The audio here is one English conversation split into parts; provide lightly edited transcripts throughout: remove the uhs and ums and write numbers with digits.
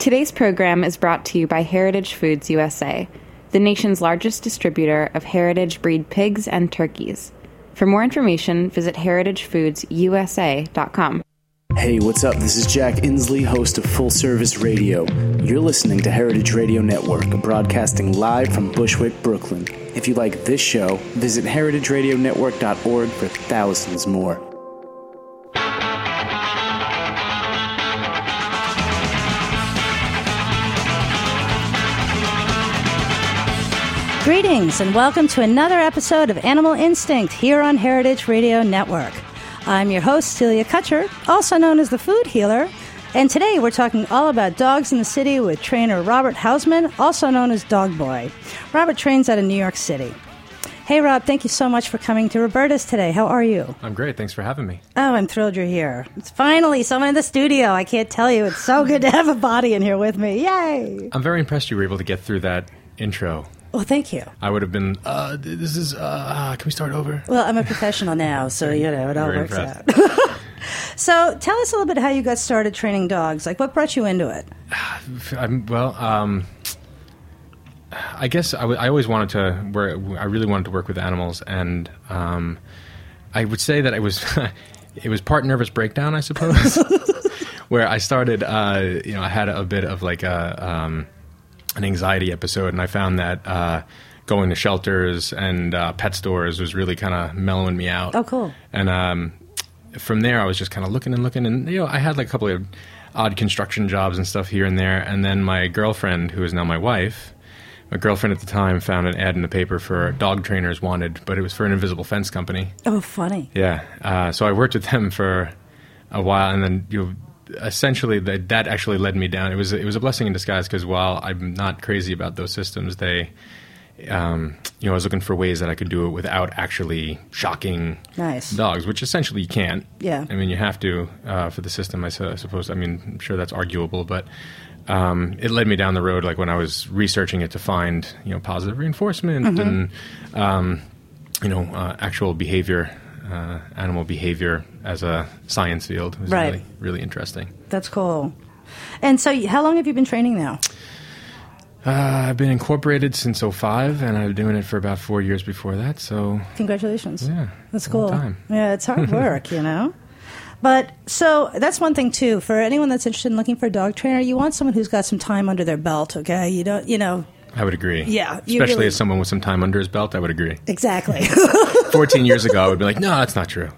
Today's program is brought to you by Heritage Foods USA, the nation's largest distributor of heritage breed pigs and turkeys. For more information, visit heritagefoodsusa.com. Hey, what's up? This is Jack Inslee, host of Full Service Radio. You're listening to Heritage Radio Network, broadcasting live from Bushwick, Brooklyn. If you like this show, visit heritageradionetwork.org for thousands more. Greetings and welcome to another episode of Animal Instinct here on Heritage Radio Network. I'm your host, Celia Kutcher, also known as the Food Healer, and today we're talking all about dogs in the city with trainer Robert Hausman, also known as Dog Boy. Robert trains out of New York City. Hey, Rob, thank you so much for coming to Roberta's today. How are you? I'm great. Thanks for having me. Oh, I'm thrilled you're here. It's finally someone in the studio. I can't tell you. It's so good to have a body in here with me. Yay! I'm very impressed you were able to get through that intro. Well, thank you. I would have been, can we start over? Well, I'm a professional now, so, it all very works impressed. out. So, tell us a little bit how you got started training dogs. Like, what brought you into it? I guess I always wanted to work, I really wanted to work with animals, and I would say that it was part nervous breakdown, I suppose, where I started, I had a bit of like an anxiety episode, and I found that going to shelters and pet stores was really kind of mellowing me out. Oh, cool. And from there, I was just kind of looking, and I had like a couple of odd construction jobs and stuff here and there, and then my girlfriend, who is now my wife, my girlfriend at the time found an ad in the paper for dog trainers wanted, but it was for an invisible fence company. Oh, funny. Yeah. So I worked with them for a while, and then essentially that actually led me down. It was a blessing in disguise, because while I'm not crazy about those systems, they I was looking for ways that I could do it without actually shocking dogs, which essentially you can't. Yeah. I mean, you have to for the system, I suppose. I mean, I'm sure that's arguable, but it led me down the road, like when I was researching it, to find positive reinforcement and actual behavior. Animal behavior as a science field was really, really interesting. That's cool. And so how long have you been training now? I've been incorporated since 2005, and I've been doing it for about 4 years before that. So congratulations. Yeah. That's cool. Time. Yeah, it's hard work, But so that's one thing, too. For anyone that's interested in looking for a dog trainer, you want someone who's got some time under their belt, okay? You don't, I would agree. Yeah. Especially as someone with some time under his belt, I would agree. Exactly. 14 years ago, I would be like, no, that's not true.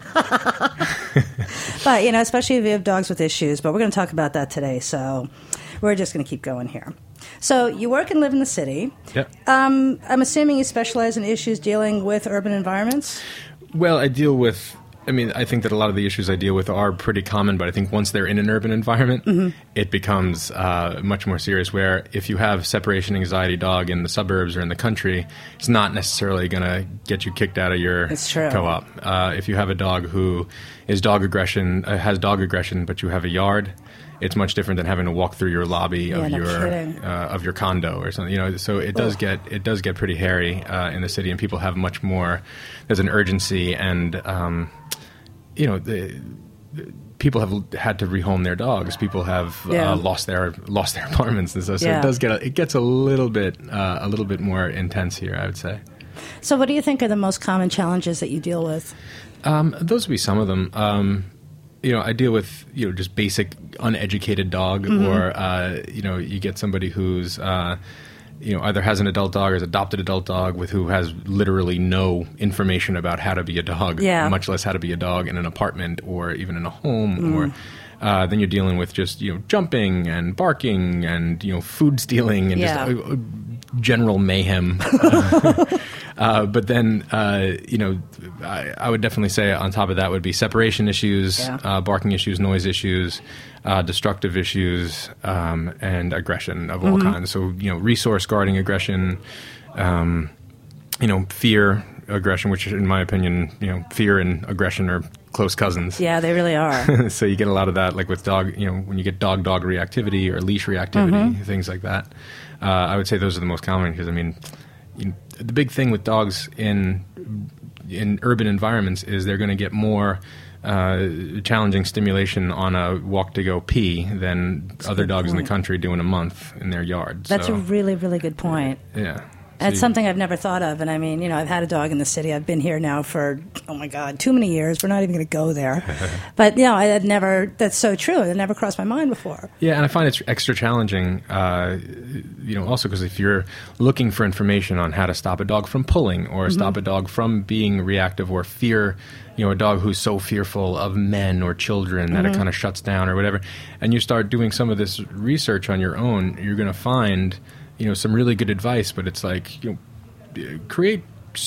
But, especially if you have dogs with issues. But we're going to talk about that today, so we're just going to keep going here. So you work and live in the city. Yep. I'm assuming you specialize in issues dealing with urban environments? Well, I think that a lot of the issues I deal with are pretty common, but I think once they're in an urban environment, it becomes much more serious, where if you have separation anxiety dog in the suburbs or in the country, it's not necessarily going to get you kicked out of your co-op. If you have a dog who is has dog aggression, but you have a yard, it's much different than having to walk through your lobby of your condo or something. So it does get pretty hairy in the city, and people have much more. There's an urgency, and people have had to rehome their dogs. People have lost their apartments and stuff. So it gets a little bit more intense here, I would say. So what do you think are the most common challenges that you deal with? Those would be some of them. I deal with just basic uneducated dog, or you get somebody who's either has an adult dog or has adopted adult dog who has literally no information about how to be a dog, much less how to be a dog in an apartment or even in a home. Or then you're dealing with just jumping and barking and food stealing and just general mayhem. But then, I would definitely say on top of that would be separation issues, barking issues, noise issues, destructive issues, and aggression of all kinds. So, resource guarding aggression, fear aggression, which in my opinion, fear and aggression are close cousins. Yeah, they really are. So you get a lot of that, like with dog, when you get dog reactivity or leash reactivity, things like that. I would say those are the most common, because the big thing with dogs in urban environments is they're going to get more challenging stimulation on a walk to go pee than other dogs in the country do in a month in their yard. That's a really, really good point. Yeah. It's something I've never thought of. And I mean, I've had a dog in the city. I've been here now for, oh my God, too many years. We're not even going to go there. But, I had never, that's so true. It never crossed my mind before. Yeah, and I find it's extra challenging, also because if you're looking for information on how to stop a dog from pulling or stop a dog from being reactive or fear, a dog who's so fearful of men or children that it kind of shuts down or whatever, and you start doing some of this research on your own, you're going to find some really good advice, but it's like, create,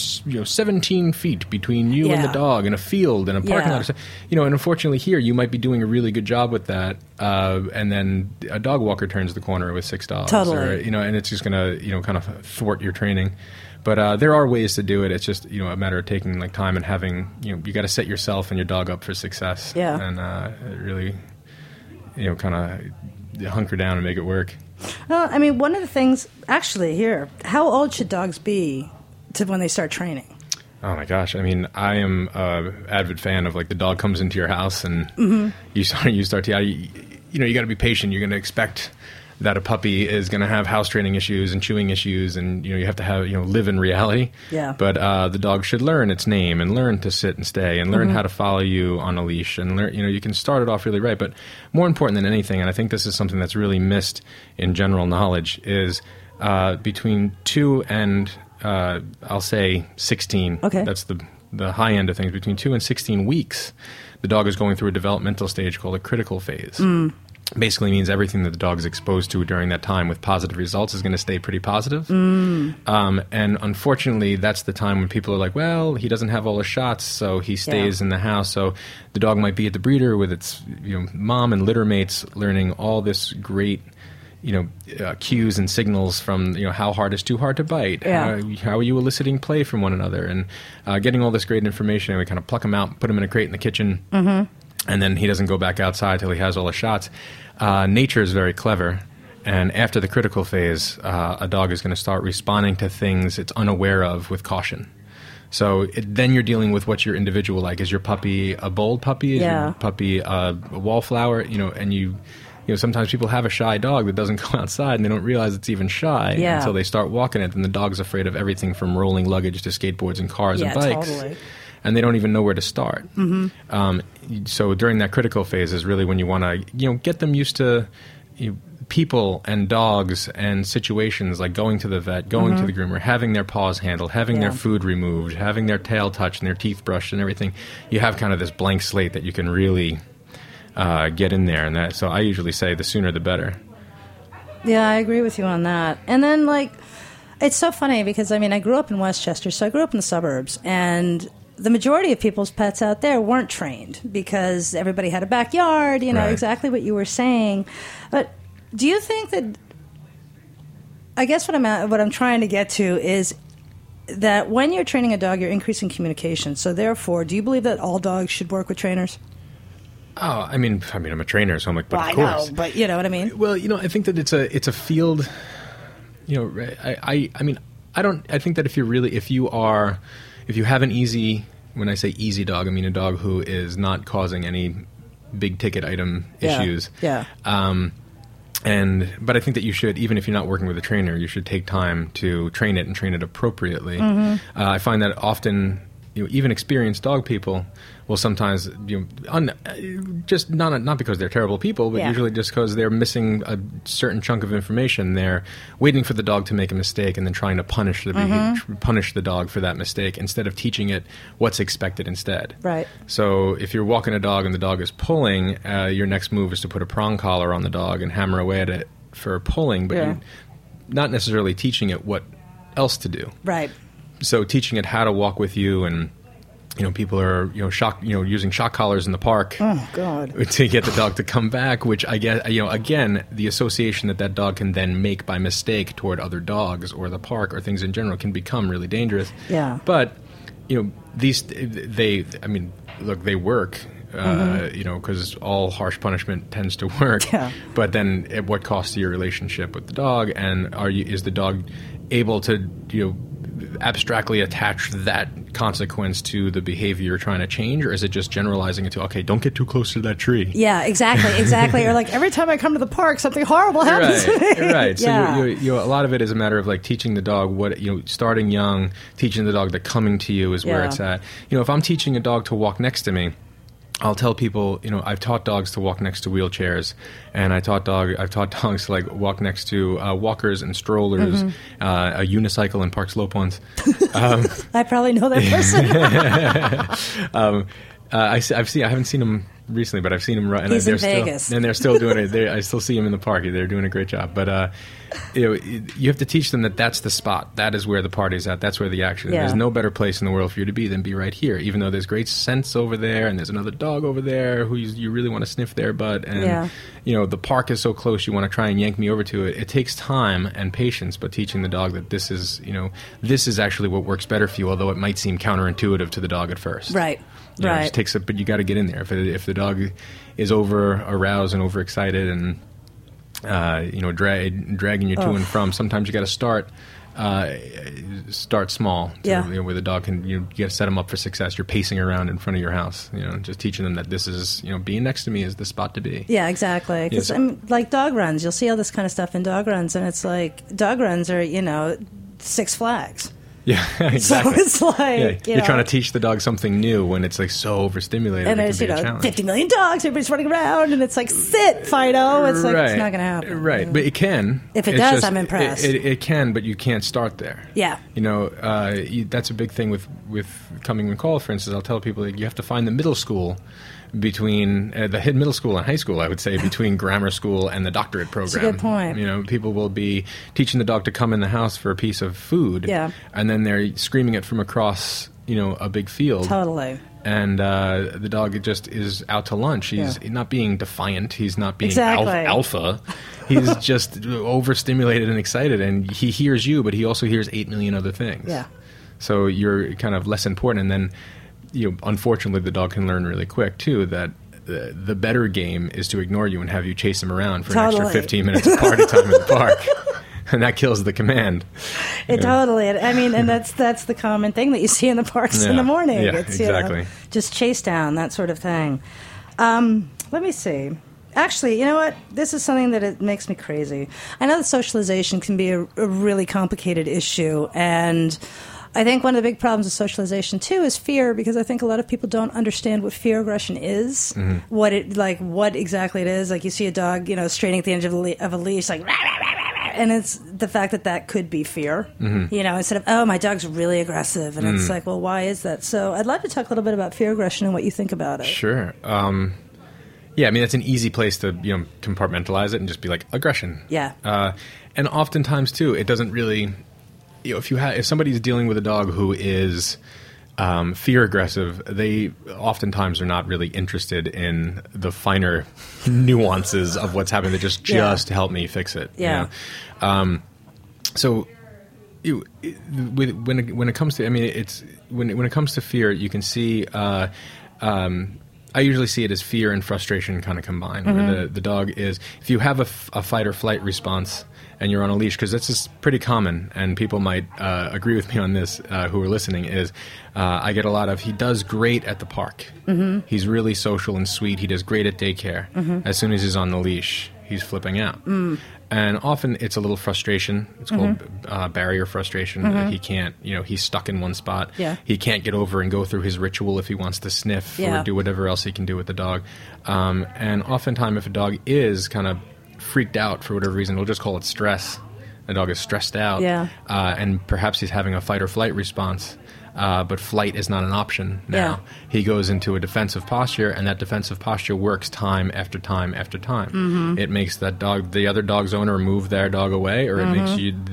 17 feet between you and the dog in a field in a parking lot. And unfortunately here you might be doing a really good job with that, and then a dog walker turns the corner with 6 dogs. Totally. Or, and it's just going to, kind of thwart your training. But there are ways to do it. It's just, a matter of taking like time and having, you got to set yourself and your dog up for success. Yeah. And really, kind of hunker down and make it work. Well, I mean, one of the things, actually, here, how old should dogs be when they start training? Oh, my gosh. I mean, I am an avid fan of, like, the dog comes into your house and you start to, you got to be patient. You're going to expect that a puppy is going to have house training issues and chewing issues, and you have to have live in reality. Yeah. But the dog should learn its name and learn to sit and stay and learn how to follow you on a leash and learn. You can start it off really right. But more important than anything, and I think this is something that's really missed in general knowledge, is between 2 and I'll say 16. Okay. That's the high end of things. Between 2 and 16 weeks, the dog is going through a developmental stage called a critical phase. Basically means everything that the dog is exposed to during that time with positive results is going to stay pretty positive. And unfortunately, that's the time when people are like, well, he doesn't have all the shots, so he stays in the house. So the dog might be at the breeder with its mom and litter mates, learning all this great cues and signals from how hard is too hard to bite, how are you eliciting play from one another, and getting all this great information. And we kind of pluck him out, put him in a crate in the kitchen. And then he doesn't go back outside till he has all the shots. Nature is very clever. And after the critical phase, a dog is going to start responding to things it's unaware of with caution. So then you're dealing with what's your individual like. Is your puppy a bold puppy? Is your puppy a wallflower? And sometimes people have a shy dog that doesn't go outside and they don't realize it's even shy until they start walking it. And the dog's afraid of everything from rolling luggage to skateboards and cars and bikes. Totally. And they don't even know where to start. So during that critical phase is really when you want to, get them used to people and dogs and situations like going to the vet, going to the groomer, having their paws handled, having their food removed, having their tail touched and their teeth brushed and everything. You have kind of this blank slate that you can really get in there. And so I usually say the sooner the better. Yeah, I agree with you on that. And then, it's so funny because, I grew up in Westchester, so I grew up in the suburbs, and the majority of people's pets out there weren't trained because everybody had a backyard, Right. Exactly what you were saying. But do you think that, I guess what I'm trying to get to is that when you're training a dog, you're increasing communication. So therefore, do you believe that all dogs should work with trainers? Oh, I'm a trainer, so I'm like, but of course. I know, but you know what I mean? Well, I think that it's a field, I think that if you have an easy, when I say easy dog, I mean a dog who is not causing any big ticket item issues. Yeah. But I think that you should, even if you're not working with a trainer, you should take time to train it and train it appropriately. I find that often, even experienced dog people will sometimes, just not because they're terrible people, but usually just because they're missing a certain chunk of information. They're waiting for the dog to make a mistake and then trying to punish the dog for that mistake instead of teaching it what's expected instead. Right. So if you're walking a dog and the dog is pulling, your next move is to put a prong collar on the dog and hammer away at it for pulling, but you're not necessarily teaching it what else to do. Right. So teaching it how to walk with you, and people are using shock collars in the park. Oh God! To get the dog to come back, which I guess again, the association that dog can then make by mistake toward other dogs or the park or things in general can become really dangerous. Yeah. But they work. Because all harsh punishment tends to work. Yeah. But then, at what cost to your relationship with the dog? And is the dog able to abstractly attach that consequence to the behavior you're trying to change, or is it just generalizing it to, okay, don't get too close to that tree? Yeah, exactly. Or like every time I come to the park, something horrible happens to me. Right. So Yeah. a lot of it is a matter of like teaching the dog what, starting young, teaching the dog that coming to you is where Yeah. it's at. If I'm teaching a dog to walk next to me, I'll tell people, I've taught dogs to walk next to wheelchairs, and I've taught dogs to like walk next to walkers and strollers, a unicycle and park slope ones. I probably know that person. I haven't seen them recently, but I've seen them run. And He's in they're Vegas. They're still doing it. I still see them in the park. They're doing a great job. But you have to teach them that that's the spot. That is where the party's at. That's where the action is. Yeah. There's no better place in the world for you to be than be right here. Even though there's great scents over there, and there's another dog over there who you really want to sniff their butt, and the park is so close, you want to try and yank me over to it. It takes time and patience, but teaching the dog that this is actually what works better for you, although it might seem counterintuitive to the dog at first. Right. It just takes but you got to get in there. If the dog is over aroused and overexcited and dragging you to and from, sometimes you got to start small. Where the dog can you got to set them up for success. You're pacing around in front of your house. Just teaching them that this is being next to me is the spot to be. Yeah, exactly. Because like dog runs, you'll see all this kind of stuff in dog runs, and it's like dog runs are Six Flags. Yeah, exactly. So it's like, you're trying to teach the dog something new when it's like so overstimulated. And there's, 50 million dogs, everybody's running around, and it's like, sit, Fido. It's like, it's not going to happen. Right, but it can. If it does, I'm impressed. It can, but you can't start there. Yeah. That's a big thing with coming and call, for instance. I'll tell people that you have to find the middle school between the middle school and high school, I would say, between grammar school and the doctorate program. That's a good point. People will be teaching the dog to come in the house for a piece of food, and then they're screaming it from across, a big field. Totally. And the dog just is out to lunch. He's not being defiant. He's not being alpha. He's just overstimulated and excited, and he hears you, but he also hears 8 million other things. Yeah. So you're kind of less important, and then unfortunately, the dog can learn really quick, too, that the better game is to ignore you and have you chase him around for an extra 15 minutes of party time in the park. And that kills the command. Totally. I mean, and that's the common thing that you see in the parks in the morning. Yeah, it's, exactly. Just chase down, that sort of thing. Let me see. Actually, you know what? This is something that it makes me crazy. I know that socialization can be a really complicated issue, and I think one of the big problems with socialization too is fear, because I think a lot of people don't understand what fear aggression is, what exactly it is. Like you see a dog, straining at the end of a leash, like, rah, rah, rah, rah, rah, and it's the fact that could be fear. Instead of, oh, my dog's really aggressive, and it's like, well, why is that? So I'd love to talk a little bit about fear aggression and what you think about it. Sure. Yeah, I mean, that's an easy place to compartmentalize it and just be like aggression. Yeah. And oftentimes too, it doesn't really. If somebody's dealing with a dog who is fear aggressive, they oftentimes are not really interested in the finer nuances of what's happening. They just help me fix it. Yeah. So when it comes to, it's when it comes to fear, you can see. I usually see it as fear and frustration kind of combined. Where the dog is, if you have a fight or flight response and you're on a leash, because this is pretty common, and people might agree with me on this who are listening, is I get a lot of, he does great at the park. He's really social and sweet. He does great at daycare. As soon as he's on the leash, he's flipping out. And often it's a little frustration. It's called barrier frustration. He can't, he's stuck in one spot. Yeah. He can't get over and go through his ritual if he wants to sniff or do whatever else he can do with the dog. And oftentimes if a dog is kind of freaked out for whatever reason, we'll just call it stress. The dog is stressed out. And perhaps he's having a fight or flight response. But flight is not an option now. He goes into a defensive posture, and that defensive posture works time after time after time. It makes that dog, the other dog's owner, move their dog away, or it makes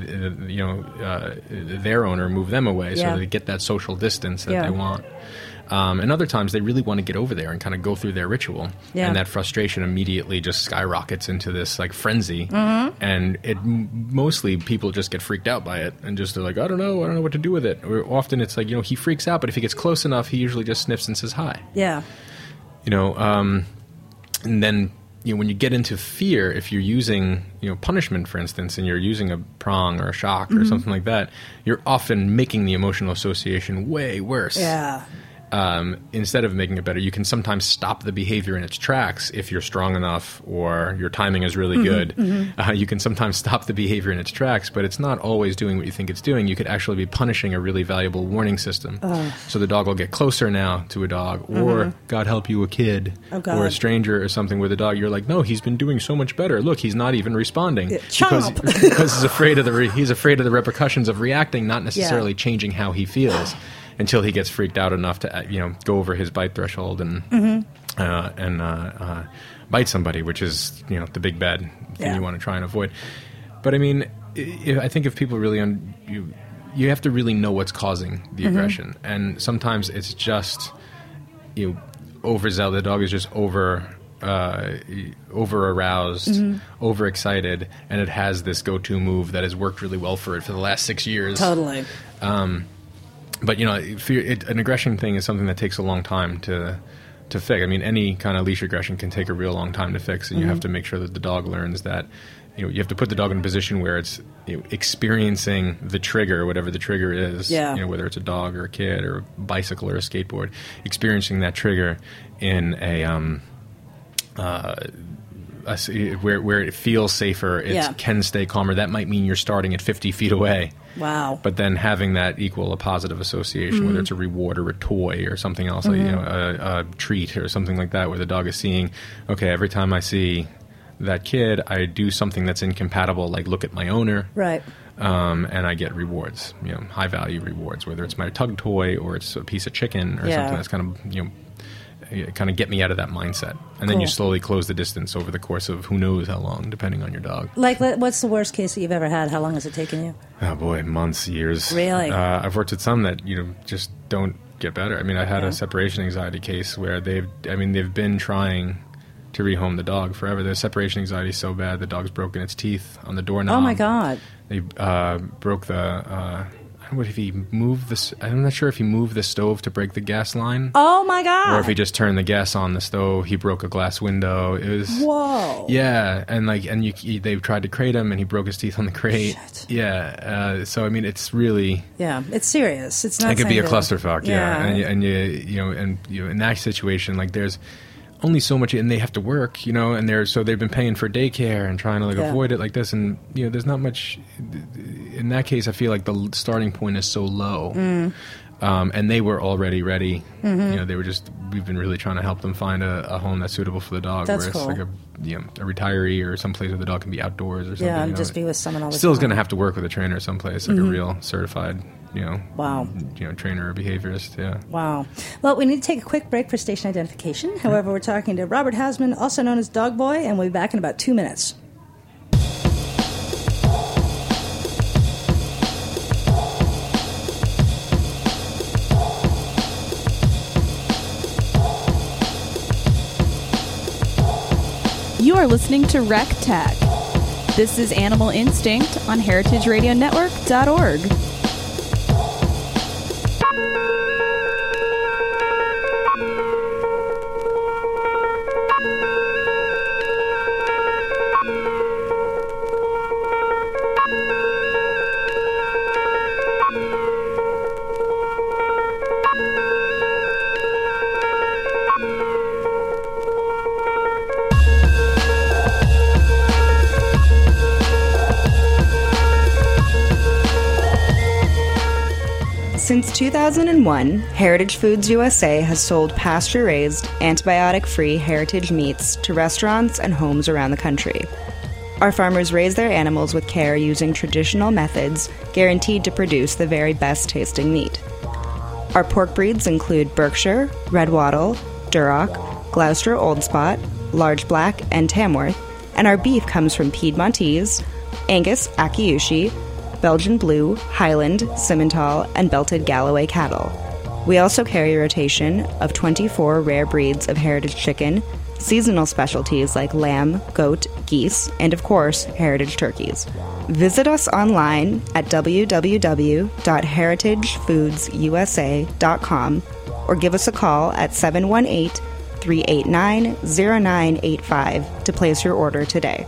their owner move them away, so they get that social distance that they want. And other times they really want to get over there and kind of go through their ritual. And that frustration immediately just skyrockets into this like frenzy. And mostly people just get freaked out by it and just they're like, I don't know what to do with it. Or often it's like, he freaks out, but if he gets close enough, he usually just sniffs and says hi. Yeah. And then when you get into fear, if you're using, punishment, for instance, and you're using a prong or a shock or something like that, you're often making the emotional association way worse. Yeah. Instead of making it better, you can sometimes stop the behavior in its tracks if you're strong enough or your timing is really good. You can sometimes stop the behavior in its tracks, but it's not always doing what you think it's doing. You could actually be punishing a really valuable warning system. So the dog will get closer now to a dog, or God help you, a kid, or a stranger or something where the dog, you're like, no, he's been doing so much better. Look, he's not even responding. Because he's afraid of the repercussions of reacting, not necessarily changing how he feels. Until he gets freaked out enough to, go over his bite threshold and bite somebody, which is, the big bad thing you want to try and avoid. But I mean, I think if people really, you have to really know what's causing the aggression, and sometimes it's just, overzealous. The dog is just over aroused, overexcited, and it has this go-to move that has worked really well for it for the last 6 years. Totally. But, an aggression thing is something that takes a long time to fix. I mean, any kind of leash aggression can take a real long time to fix, and you have to make sure that the dog learns that, you have to put the dog in a position where it's experiencing the trigger, whatever the trigger is, whether it's a dog or a kid or a bicycle or a skateboard, experiencing that trigger in where it feels safer, it can stay calmer. That might mean you're starting at 50 feet away. Wow. But then having that equal a positive association, whether it's a reward or a toy or something else, like, a treat or something like that, where the dog is seeing, okay, every time I see that kid, I do something that's incompatible, like look at my owner. Right. And I get rewards, high value rewards, whether it's my tug toy or it's a piece of chicken or something that's kind of get me out of that mindset. And then you slowly close the distance over the course of who knows how long, depending on your dog. Like, what's the worst case that you've ever had? How long has it taken you? Oh, boy, months, years. Really? I've worked with some that, just don't get better. I mean, I had a separation anxiety case where they've been trying to rehome the dog forever. The separation anxiety is so bad, the dog's broken its teeth on the doorknob. Oh, my God. They broke the... I'm not sure if he moved the stove to break the gas line. Oh my God! Or if he just turned the gas on the stove, he broke a glass window. It was whoa. Yeah, and they tried to crate him, and he broke his teeth on the crate. Shit. Yeah, so I mean, it's really it's serious. It's not. It could be a clusterfuck. Yeah, and you in that situation, like there's only so much, and they have to work, and they've been paying for daycare and trying to avoid it like this, and there's not much. In that case, I feel like the starting point is so low, and they were already ready. They were we've been really trying to help them find a home that's suitable for the dog. That's where it's cool. like a retiree or someplace where the dog can be outdoors or something. Yeah, and just be with someone all the time. Still is going to have to work with a trainer someplace, like a real certified. Wow. Trainer or behaviorist, Wow. Well, we need to take a quick break for station identification. However, we're talking to Robert Hasman, also known as Dog Boy, and we'll be back in about 2 minutes. You are listening to Rec Tech. This is Animal Instinct on heritageradionetwork.org. Since 2001, Heritage Foods USA has sold pasture-raised, antibiotic-free heritage meats to restaurants and homes around the country. Our farmers raise their animals with care using traditional methods guaranteed to produce the very best-tasting meat. Our pork breeds include Berkshire, Red Wattle, Duroc, Gloucester Old Spot, Large Black, and Tamworth, and our beef comes from Piedmontese, Angus Akiyushi, Belgian Blue, Highland, Simmental, and Belted Galloway cattle. We also carry a rotation of 24 rare breeds of heritage chicken, seasonal specialties like lamb, goat, geese, and of course, heritage turkeys. Visit us online at www.heritagefoodsusa.com or give us a call at 389-0985 to place your order today.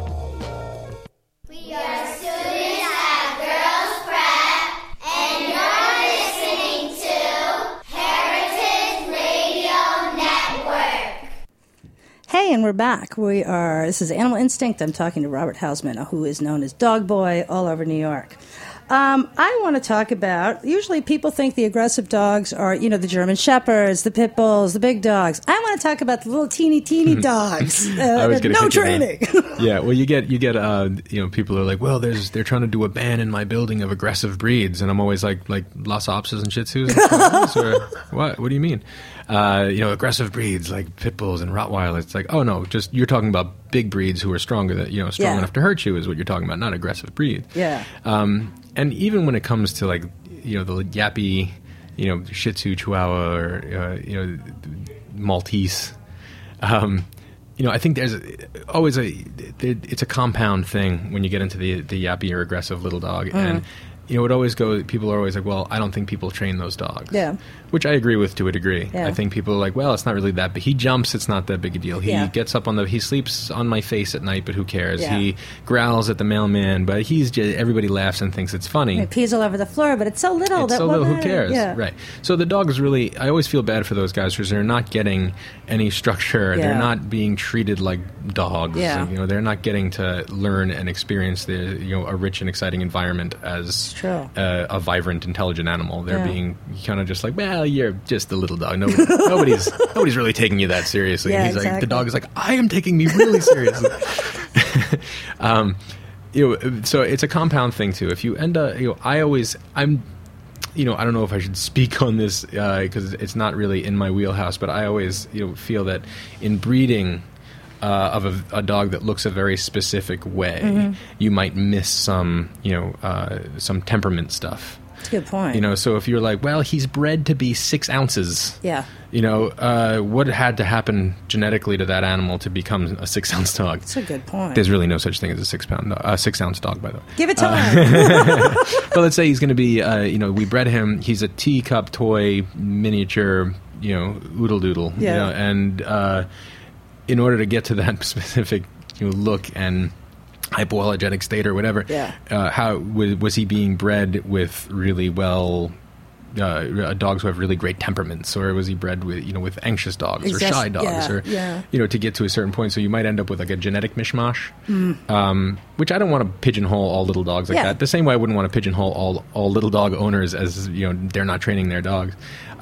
We are students at Girls Prep, and you're listening to Heritage Radio Network. Hey, and we're back. This is Animal Instinct. I'm talking to Robert Hausman, who is known as Dog Boy all over New York. I want to talk about, usually people think the aggressive dogs are, the German Shepherds, the Pit Bulls, the big dogs. I want to talk about the little teeny dogs. No training. Yeah, well, you get people are like, well, they're trying to do a ban in my building of aggressive breeds, and I'm always like Lhasa Apsos and Shih Tzus, or what? What do you mean? Aggressive breeds like Pit Bulls and Rottweilers. It's like, oh no, just you're talking about big breeds who are stronger strong enough to hurt you is what you're talking about, not aggressive breeds. Yeah. And even when it comes to the yappy, Shih Tzu, Chihuahua, or Maltese, I think there's always it's a compound thing when you get into the yappy or aggressive little dog, and it always go. People are always like, well, I don't think people train those dogs. Yeah. Which I agree with to a degree. Yeah. I think people are like, well, it's not really that big. He jumps, it's not that big a deal. He gets up he sleeps on my face at night, but who cares? Yeah. He growls at the mailman, but everybody laughs and thinks it's funny. It pees all over the floor, but it's so little. Who cares? Yeah. Right. So the dog is really, I always feel bad for those guys because they're not getting any structure. Yeah. They're not being treated like dogs. Yeah. They're not getting to learn and experience a rich and exciting environment as a vibrant, intelligent animal. They're being kind of just like, well, you're just a little dog. Nobody's really taking you that seriously. Yeah, and he's exactly. like, the dog is like, I am taking me really seriously. So it's a compound thing too. If you end up, I don't know if I should speak on this because it's not really in my wheelhouse, but I always feel that in breeding of a dog that looks a very specific way, you might miss some temperament stuff. That's a good point. So if you're like, well, he's bred to be 6 ounces. Yeah. What had to happen genetically to that animal to become a 6-ounce dog? That's a good point. There's really no such thing as a 6-ounce dog, by the way. Give it time. Well, let's say he's going to be, we bred him. He's a teacup toy miniature, oodle doodle. Yeah. And in order to get to that specific look and hypoallergenic state or whatever, how was he being bred with really well dogs who have really great temperaments, or was he bred with anxious dogs or shy dogs, or to get to a certain point? So you might end up with like a genetic mishmash, which I don't want to pigeonhole all little dogs like that. The same way I wouldn't want to pigeonhole all little dog owners as they're not training their dogs.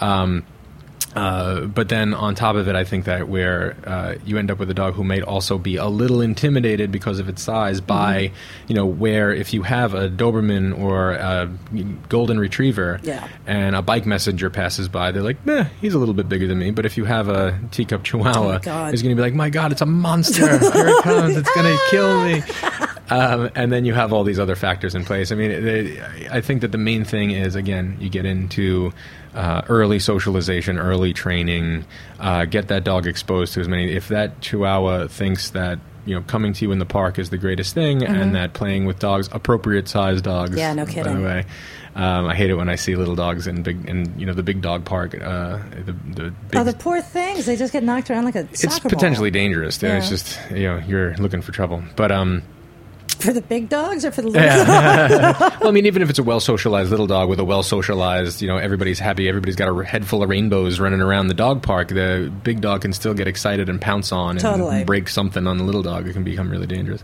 But then on top of it, I think that where you end up with a dog who may also be a little intimidated because of its size by, where if you have a Doberman or a Golden Retriever and a bike messenger passes by, they're like, meh, he's a little bit bigger than me. But if you have a teacup Chihuahua, he's going to be like, my God, it's a monster. Here it comes. It's going to kill me. And then you have all these other factors in place. I mean, I think that the main thing is, again, you get into early socialization, early training, get that dog exposed to as many. If that Chihuahua thinks that coming to you in the park is the greatest thing, and that playing with dogs, appropriate sized dogs. Yeah, no kidding. By the way, I hate it when I see little dogs in the big dog park. The poor things, they just get knocked around like a soccer It's ball. potentially dangerous. Yeah. It's just you're looking for trouble, but. For the big dogs or for the little dogs? Well, I mean, even if it's a well-socialized little dog with a well-socialized, everybody's happy, everybody's got a head full of rainbows running around the dog park, the big dog can still get excited and pounce on and break something on the little dog. It can become really dangerous.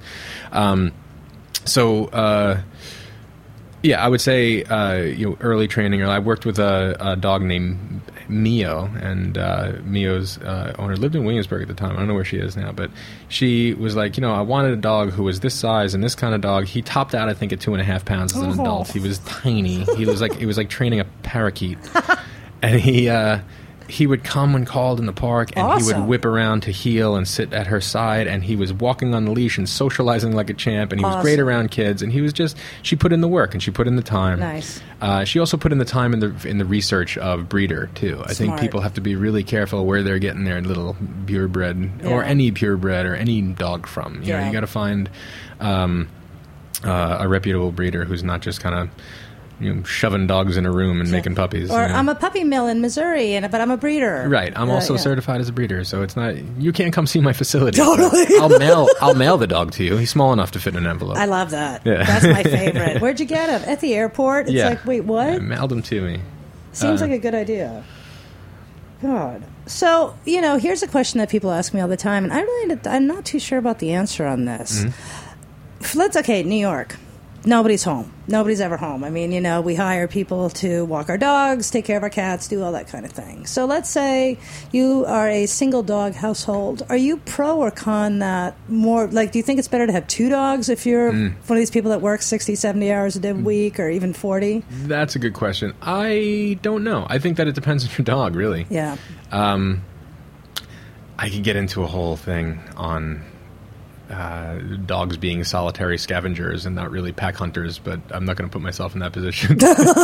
Yeah, I would say early training. I worked with a dog named Mio, and Mio's owner lived in Williamsburg at the time. I don't know where she is now, but she was like, I wanted a dog who was this size and this kind of dog. He topped out, I think, at 2.5 pounds as an adult. He was tiny. He was like training a parakeet, and he would come when called in the park, and he would whip around to heel and sit at her side, and he was walking on the leash and socializing like a champ, and he was great around kids, and she put in the work, and she put in the time. Nice. She also put in the time in the research of breeder, too. I think people have to be really careful where they're getting their little purebred, or any purebred, or any dog from. You got to find a reputable breeder who's not just kind of shoving dogs in a room and making puppies. Or I'm a puppy mill in Missouri, but I'm a breeder. Right. I'm also certified as a breeder, so it's not. You can't come see my facility. Totally. I'll mail the dog to you. He's small enough to fit in an envelope. I love that. Yeah. That's my favorite. Where'd you get him? At the airport? It's like, wait, what? Yeah, mailed him to me. Seems like a good idea. God. So, here's a question that people ask me all the time, and I'm not too sure about the answer on this. Mm-hmm. New York. Nobody's home. Nobody's ever home. I mean, we hire people to walk our dogs, take care of our cats, do all that kind of thing. So let's say you are a single dog household. Are you pro or con that more? Like, do you think it's better to have 2 dogs if you're one of these people that works 60, 70 hours a week or even 40? That's a good question. I don't know. I think that it depends on your dog, really. Yeah. I could get into a whole thing on dogs being solitary scavengers and not really pack hunters, but I'm not going to put myself in that position.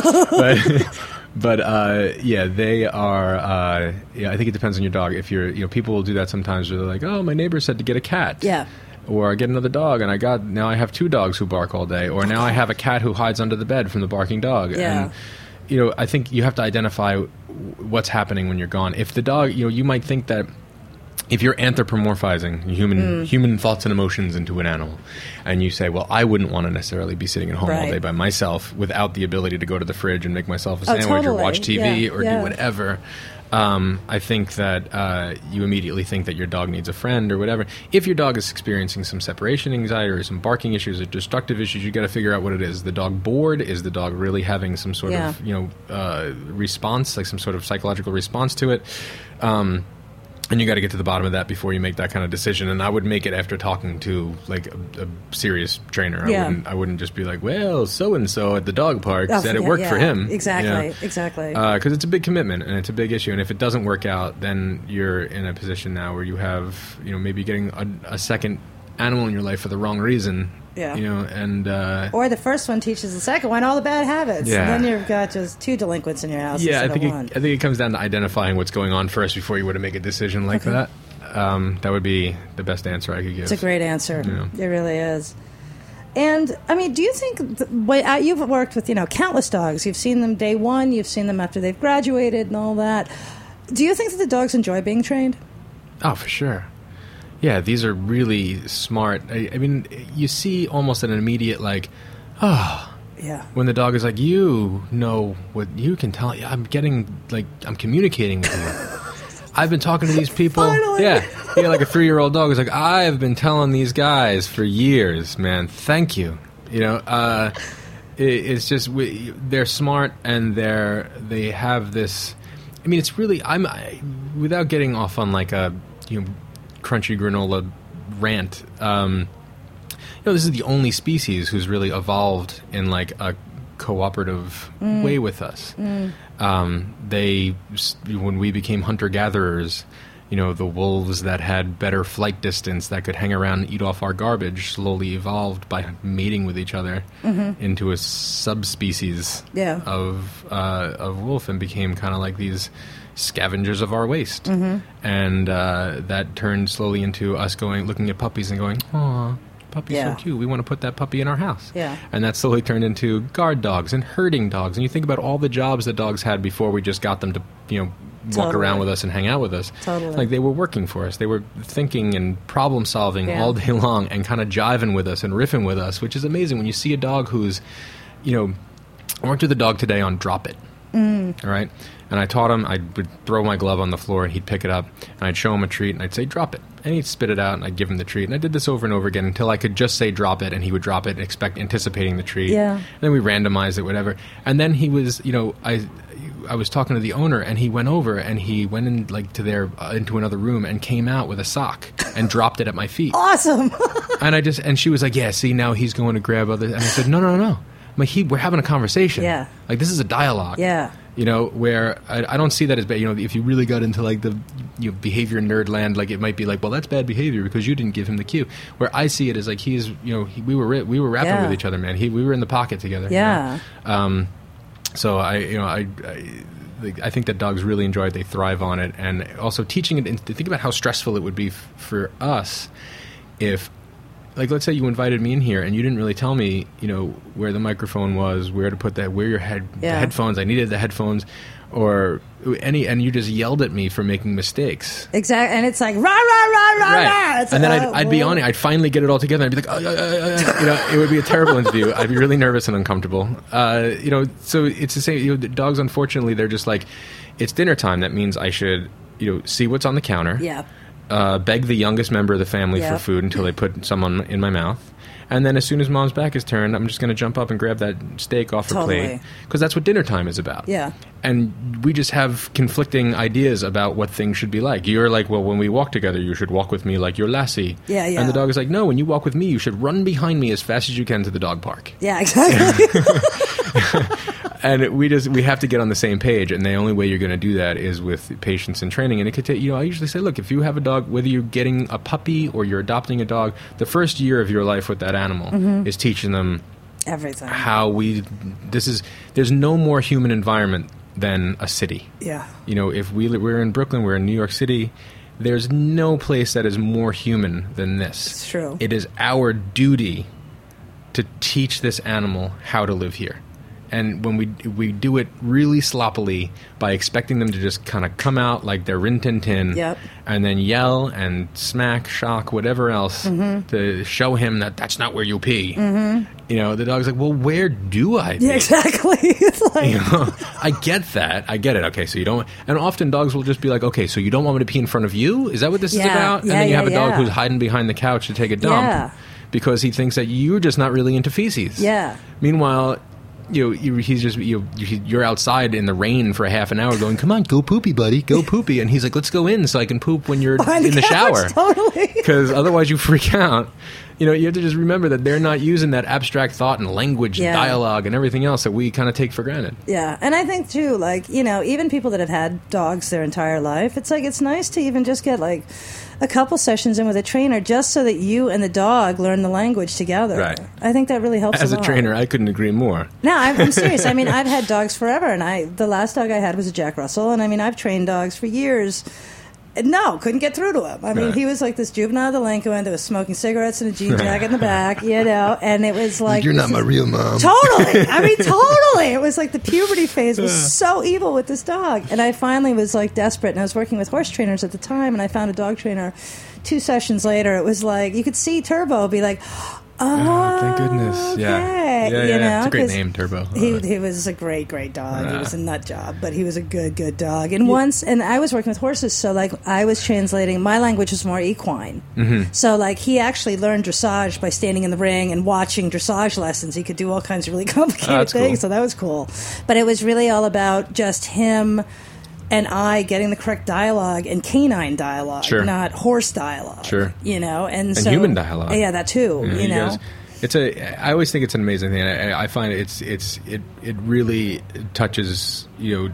but they are. I think it depends on your dog. If you're, people will do that sometimes. Where they're like, "Oh, my neighbor said to get a cat." Yeah. Or get another dog, and now I have 2 dogs who bark all day. Or now I have a cat who hides under the bed from the barking dog. Yeah. And I think you have to identify what's happening when you're gone. If the dog, you might think that. If you're anthropomorphizing human thoughts and emotions into an animal, and you say, well, I wouldn't want to necessarily be sitting at home all day by myself without the ability to go to the fridge and make myself a sandwich or watch TV or do whatever, I think that you immediately think that your dog needs a friend or whatever. If your dog is experiencing some separation anxiety or some barking issues or destructive issues, you got to figure out what it is. Is the dog bored? Is the dog really having some sort of response, like some sort of psychological response to it? And you got to get to the bottom of that before you make that kind of decision. And I would make it after talking to like a serious trainer. I wouldn't just be like, well, so and so at the dog park said it worked for him. Exactly, exactly. Because it's a big commitment and it's a big issue. And if it doesn't work out, then you're in a position now where you have, maybe getting a second animal in your life for the wrong reason. Yeah. Or the first one teaches the second one all the bad habits. Yeah. And then you've got just 2 delinquents in your house. Yeah, I instead of one. think it comes down to identifying what's going on first before you were to make a decision like that. That would be the best answer I could give. It's a great answer. Yeah. It really is. And, I mean, do you think, you've worked with, countless dogs. You've seen them day one. You've seen them after they've graduated and all that. Do you think that the dogs enjoy being trained? Oh, for sure. Yeah, these are really smart. I mean, you see almost an immediate, yeah. When the dog is like, you know what you can tell. I'm communicating with you. I've been talking to these people. Finally. Yeah, like a 3-year-old dog is like, I've been telling these guys for years, man. Thank you. It's just they're smart and they have this. I mean, it's really without getting off on like a crunchy granola rant. This is the only species who's really evolved in like a cooperative way with us. When we became hunter-gatherers, the wolves that had better flight distance that could hang around and eat off our garbage slowly evolved by mating with each other into a subspecies of wolf and became kind of like these scavengers of our waste. And that turned slowly into us looking at puppies and going, aw, puppy's so cute. We want to put that puppy in our house. Yeah. And that slowly turned into guard dogs and herding dogs. And you think about all the jobs that dogs had before we just got them to, walk around with us and hang out with us. Totally. Like they were working for us. They were thinking and problem solving all day long and kind of jiving with us and riffing with us, which is amazing when you see a dog who's, I worked with a dog today on Drop It. All right. And I taught him, I would throw my glove on the floor and he'd pick it up and I'd show him a treat and I'd say, drop it. And he'd spit it out and I'd give him the treat. And I did this over and over again until I could just say drop it and he would drop it, anticipating the treat. Yeah. And then we randomized it, whatever. And then he was, I was talking to the owner and he went over and he went in into another room and came out with a sock and dropped it at my feet. Awesome. And she was like, yeah, see, now he's going to grab other. And I said, no. I'm like, we're having a conversation. Yeah. Like this is a dialogue. Yeah. Where I don't see that as bad. If you really got into like the behavior nerd land, like it might be like, well, that's bad behavior because you didn't give him the cue. Where I see it as like we were rapping with each other, man. We were in the pocket together. Yeah. So I think that dogs really enjoy it. They thrive on it, and also teaching it. And think about how stressful it would be for us if like, let's say you invited me in here and you didn't really tell me, where the microphone was, where to put that, where your the headphones. I needed the headphones, or and you just yelled at me for making mistakes. Exactly, and it's like rah rah rah rah right. rah. It's and like, then I'd be on it. I'd finally get it all together. I'd be like, it would be a terrible interview. I'd be really nervous and uncomfortable. So it's the same. The dogs, unfortunately, they're just like, it's dinner time. That means I should, see what's on the counter. Yeah. Beg the youngest member of the family for food until they put some in my mouth. And then as soon as Mom's back is turned, I'm just going to jump up and grab that steak off her plate. Because that's what dinner time is about. Yeah. And we just have conflicting ideas about what things should be like. You're like, well, when we walk together, you should walk with me like your lassie. Yeah, yeah. And the dog is like, no, when you walk with me, you should run behind me as fast as you can to the dog park. Yeah, exactly. And we have to get on the same page, and the only way you're going to do that is with patience and training. And it could take, I usually say, look, if you have a dog, whether you're getting a puppy or you're adopting a dog, the first year of your life with that animal is teaching them everything. There's no more human environment than a city. Yeah. If we're in Brooklyn, we're in New York City, there's no place that is more human than this. It's true. It is our duty to teach this animal how to live here. And when we do it really sloppily by expecting them to just kind of come out like they're Rin Tin Tin, and then yell and smack, shock, whatever else to show him that that's not where you pee. The dog's like, well, where do I pee? Yeah, exactly. It's like, I get that. I get it. Okay, so you don't. And often dogs will just be like, okay, so you don't want me to pee in front of you? Is that what this is about? And then you have a dog who's hiding behind the couch to take a dump because he thinks that you're just not really into feces. Yeah. Meanwhile, he's just you're outside in the rain for a half an hour going, come on, go poopy, buddy, go poopy, and he's like, let's go in so I can poop when you're in the shower, totally, because otherwise you freak out. You have to just remember that they're not using that abstract thought and language and dialogue and everything else that we kind of take for granted. Yeah, and I think too, like, even people that have had dogs their entire life, it's like, it's nice to even just get like a couple sessions in with a trainer just so that you and the dog learn the language together. Right. I think that really helps As a lot. a trainer, I couldn't agree more. No, I'm serious. I mean, I've had dogs forever, and the last dog I had was a Jack Russell, and I mean, I've trained dogs for years. No, couldn't get through to him. I mean, he was like this juvenile delinquent that was smoking cigarettes and a jean jacket in the back, and it was like... You're not my real mom. Totally. I mean, totally. It was like the puberty phase was so evil with this dog. And I finally was like desperate, and I was working with horse trainers at the time, and I found a dog trainer. 2 sessions later, it was like, you could see Turbo be like... Oh, thank goodness. Okay. Yeah. It's a great name, Turbo. He was a great dog. He was a nut job, but he was a good dog. And and I was working with horses, so like I was translating, my language was more equine. So like he actually learned dressage by standing in the ring and watching dressage lessons. He could do all kinds of really complicated things, so that was cool. But it was really all about just him and I getting the correct dialogue and canine dialogue, not horse dialogue. Sure. And so human dialogue. Yeah, that too. I always think it's an amazing thing. I find it really touches.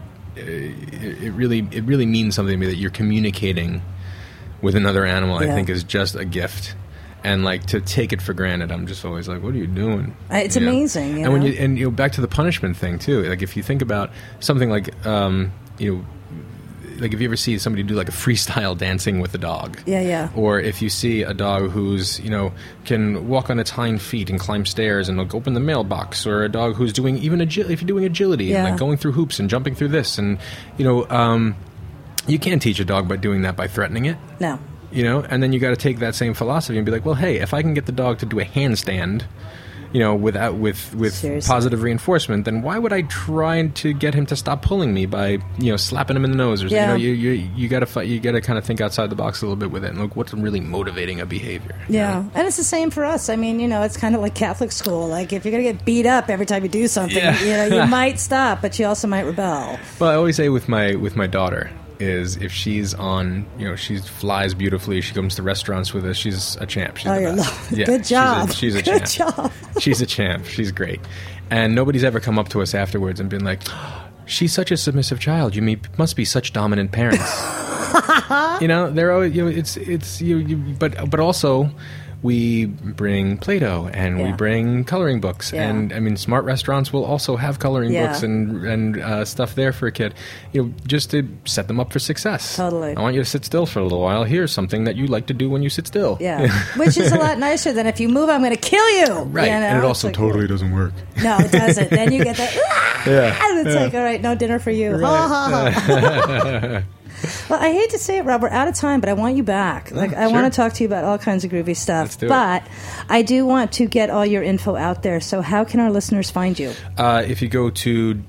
It really means something to me that you're communicating with another animal. I think is just a gift. And like to take it for granted, I'm just always like, "What are you doing?" It's amazing. And when back to the punishment thing too. Like if you think about something like like if you ever see somebody do like a freestyle dancing with a dog, or if you see a dog who's can walk on its hind feet and climb stairs and like open the mailbox, or a dog who's doing even if you're doing agility and like going through hoops and jumping through this, and you can't teach a dog by doing that by threatening it. No. And then you got to take that same philosophy and be like, well, hey, if I can get the dog to do a handstand, with positive reinforcement, then why would I try to get him to stop pulling me by slapping him in the nose or something? You got to kind of think outside the box a little bit with it and look what's really motivating a behavior. And it's the same for us. I mean, it's kind of like Catholic school. Like if you're gonna get beat up every time you do something, you might stop, but you also might rebel. Well, I always say with my daughter is if she's on, she flies beautifully. She comes to restaurants with us. She's a champ. She's the best. Good job. She's a Good champ. job. She's a champ. She's great. And nobody's ever come up to us afterwards and been like, she's such a submissive child. You must be such dominant parents. They're always, but also we bring Play-Doh and we bring coloring books. Yeah. And, I mean, smart restaurants will also have coloring books and stuff there for a kid, just to set them up for success. Totally. I want you to sit still for a little while. Here's something that you like to do when you sit still. Yeah, which is a lot nicer than if you move, I'm going to kill you. Right, and it also totally doesn't work. No, it doesn't. Then you get that, and it's like, all right, no dinner for you. Right. Ha, ha, ha. Well, I hate to say it, Rob, we're out of time, but I want you back. I want to talk to you about all kinds of groovy stuff. Let's do it. I do want to get all your info out there. So how can our listeners find you? If you go to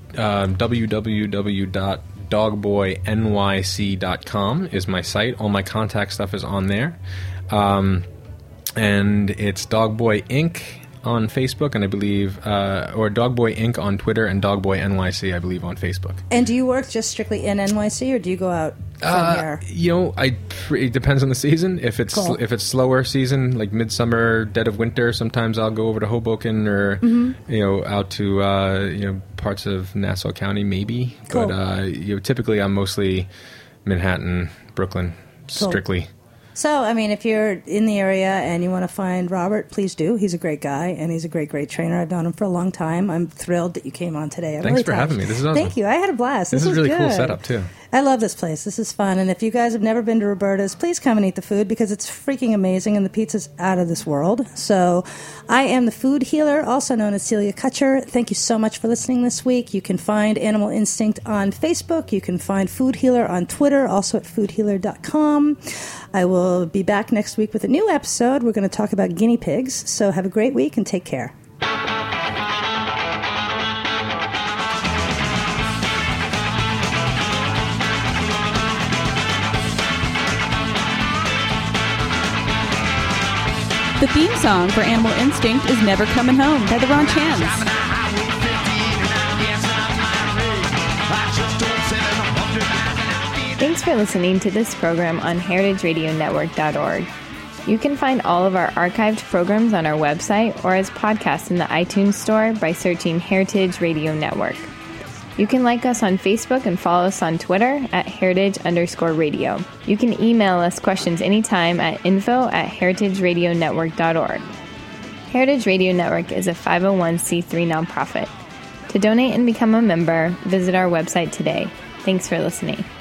www.dogboynyc.com is my site. All my contact stuff is on there. And it's Dogboy Inc. on Facebook, and I believe, or Dogboy Inc. on Twitter, and Dogboy NYC, I believe, on Facebook. And do you work just strictly in NYC, or do you go out from here? It depends on the season. If it's Cool. if it's slower season, like midsummer, dead of winter, sometimes I'll go over to Hoboken or out to parts of Nassau County, maybe. Cool. But typically I'm mostly Manhattan, Brooklyn, strictly. So, I mean, if you're in the area and you want to find Robert, please do. He's a great guy, and he's a great, great trainer. I've known him for a long time. I'm thrilled that you came on today. Thanks for having me. This is awesome. Thank you. I had a blast. This is was really good. cool setup, too. I love this place. This is fun. And if you guys have never been to Roberta's, please come and eat the food because it's freaking amazing, and the pizza's out of this world. So I am the food healer, also known as Celia Kutcher. Thank you so much for listening this week. You can find Animal Instinct on Facebook. You can find Food Healer on Twitter, also at foodhealer.com. I will be back next week with a new episode. We're going to talk about guinea pigs. So have a great week and take care. The theme song for Animal Instinct is Never Coming Home by the Ronchans. Thanks for listening to this program on heritageradionetwork.org. You can find all of our archived programs on our website or as podcasts in the iTunes Store by searching Heritage Radio Network. You can like us on Facebook and follow us on Twitter at heritage_radio. You can email us questions anytime at info@heritageradionetwork.org. Heritage Radio Network is a 501c3 nonprofit. To donate and become a member, visit our website today. Thanks for listening.